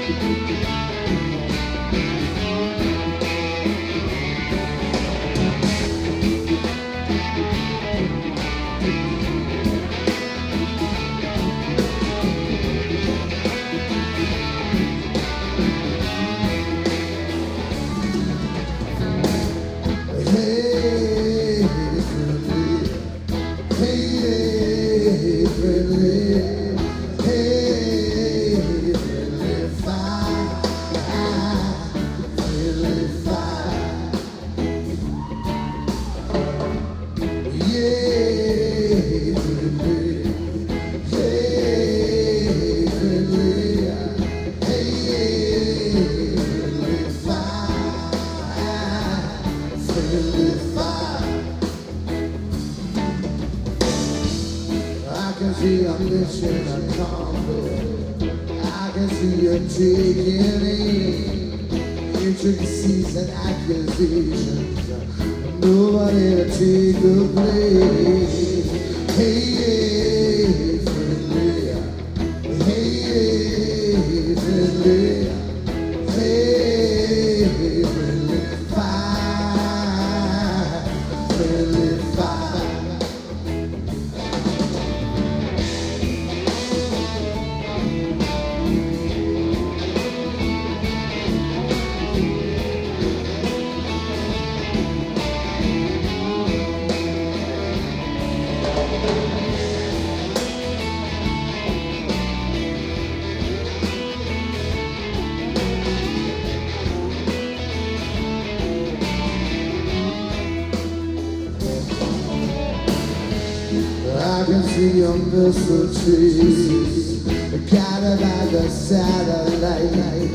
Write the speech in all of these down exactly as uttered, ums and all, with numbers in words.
Trees, guided by the satellite.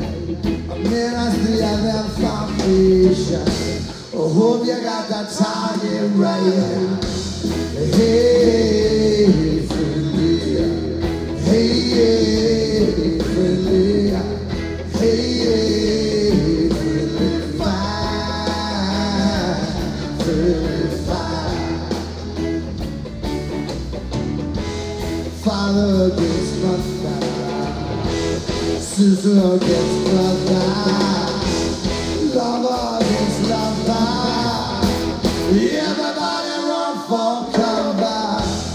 Man, I see that foundation. I hope you got that target right. Hey, friendly. Hey, friendly. Hey, friendly fire. Friendly fire. Father against mother, sister against brother, lover against lover. Everybody run for cover.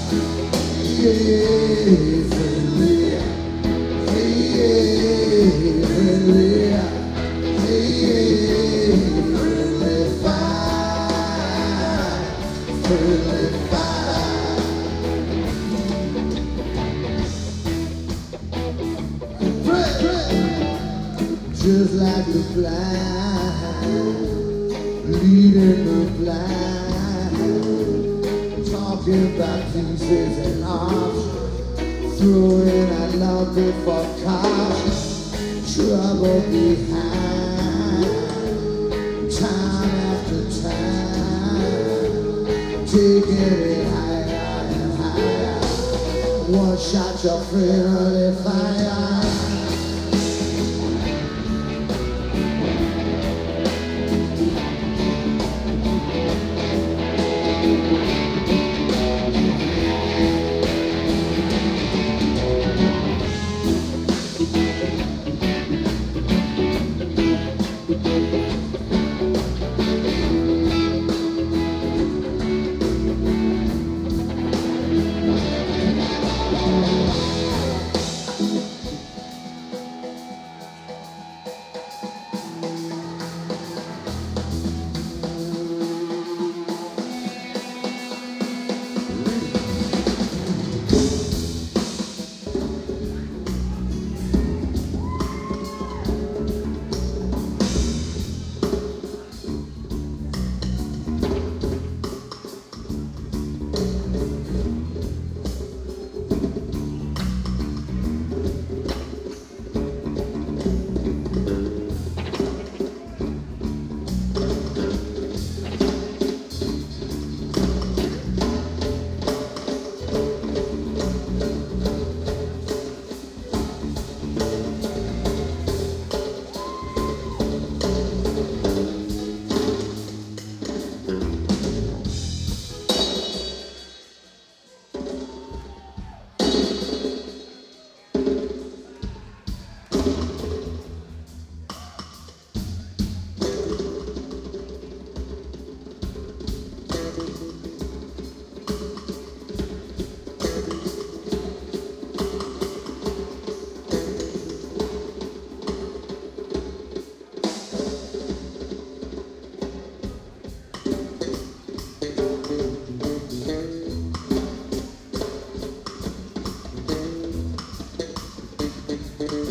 Yeah, friendly. Hey, friendly. Hey, friendly fire. Friendly fire. Just like the blind, leading the blind, talking about pieces and options, throwing out love before caution, trouble behind, time after time, taking it higher and higher. One shot, your friendly fire.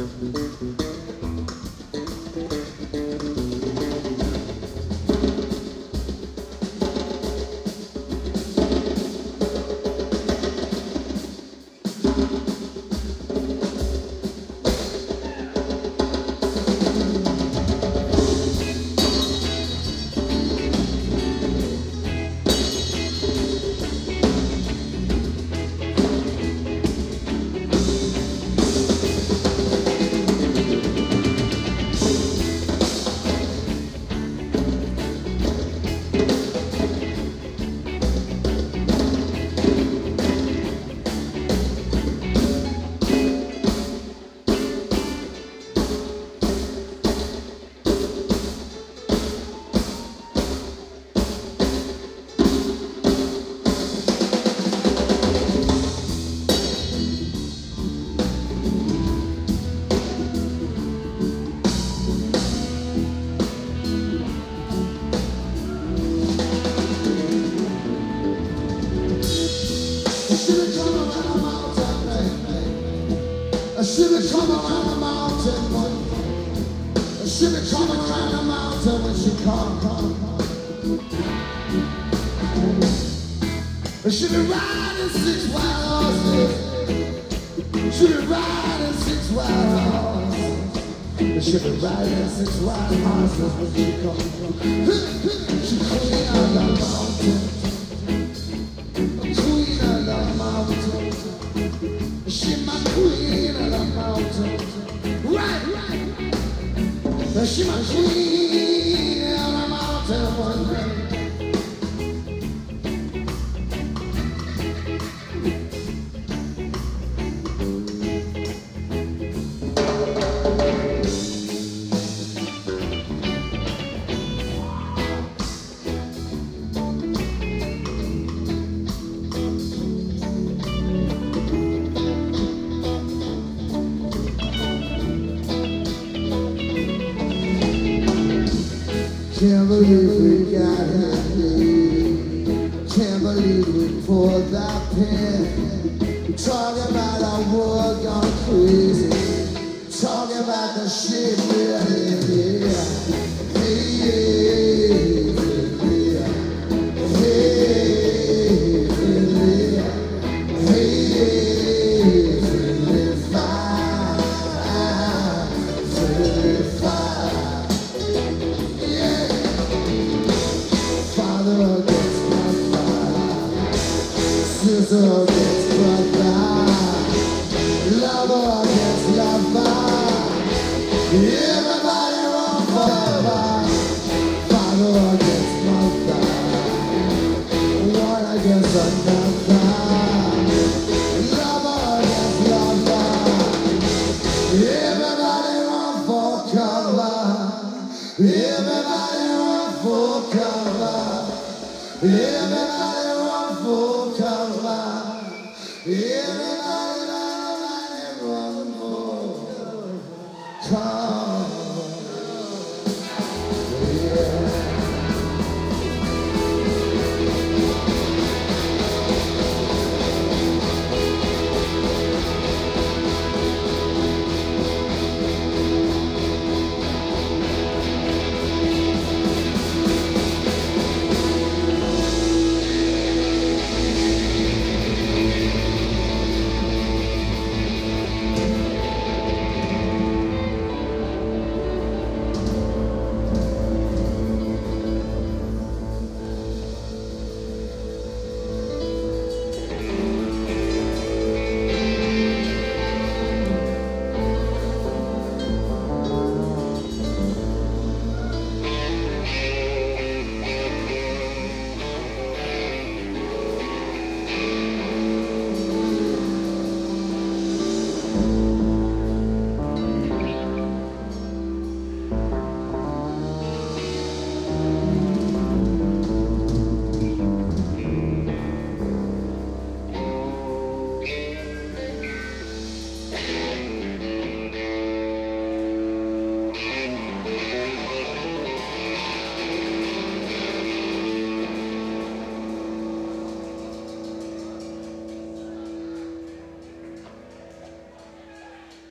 I should have come around the mountain one. I should have come around the mountain when she come, come, come. I should have riding six wild horses. Should have riding six wild horses. I should have riding six wild horses when she come, come. She queen of the mountain. Queen of the mountain. She my queen of the mountain. Right, right. She my queen of the mountain one day. Can't believe we got here. Can't believe we pulled that pin. Talking about our world gone crazy. Talking about the shit we're in here. Hey, yeah, yeah. Hey, yeah. Hey, yeah. Fire, fire. Against brother, sister against brother, lover against lover, everybody run forever. Father against mother, one against another, lover against lover, everybody run for cover, everybody run for cover. Everybody run for cover. Everybody run for cover.